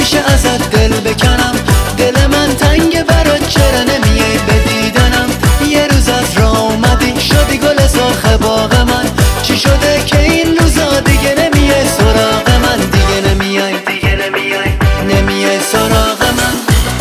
نمیشه ازت دل بکنم. دل من تنگه برات، چرا نمیای به دیدنم؟ یه روز از راه اومدی شدی گل سرخ باغ من. چی شده که این روزا دیگه نمیای سراغ من؟ دیگه نمیای سراغ من.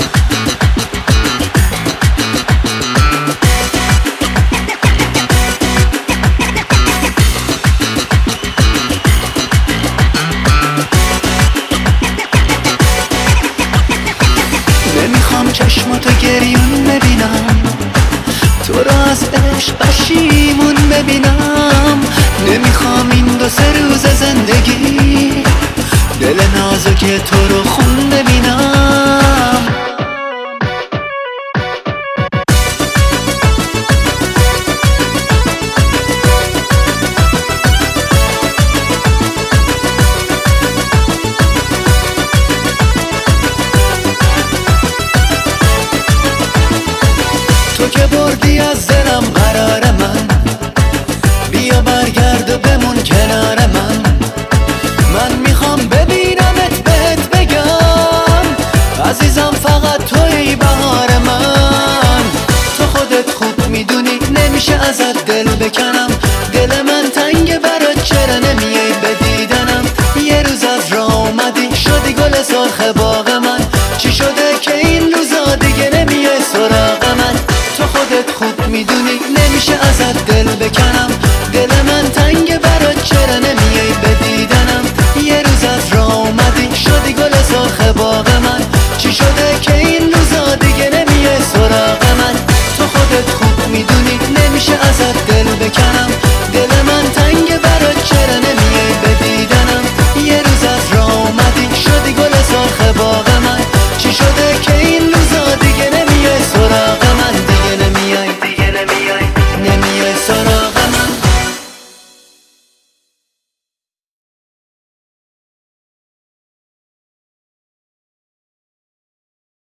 نمیخوام چشماتو گریون ببینم، تو رو از عشق پشیمون ببینم. نمیخوام این 2-3 روز زندگی دل نازک تو رو خون ببینم. تو که بردی از دلم قرار من، بیا برگرد و بمون کنار من. من میخوام ببینمت بهت بگم عزیزم فقط توی بهار من. تو خودت خوب میدونی نمیشه ازت دل بکنم. دل من تنگه برات، چرا نمیای به دیدنم؟ یه روز از راه اومدی شدی گل سرخ باغ من. چی شده که این روزا دیگه نمیای سراغ من؟ تو خودت خوب میدونی نمیشه ازت دل بکنم.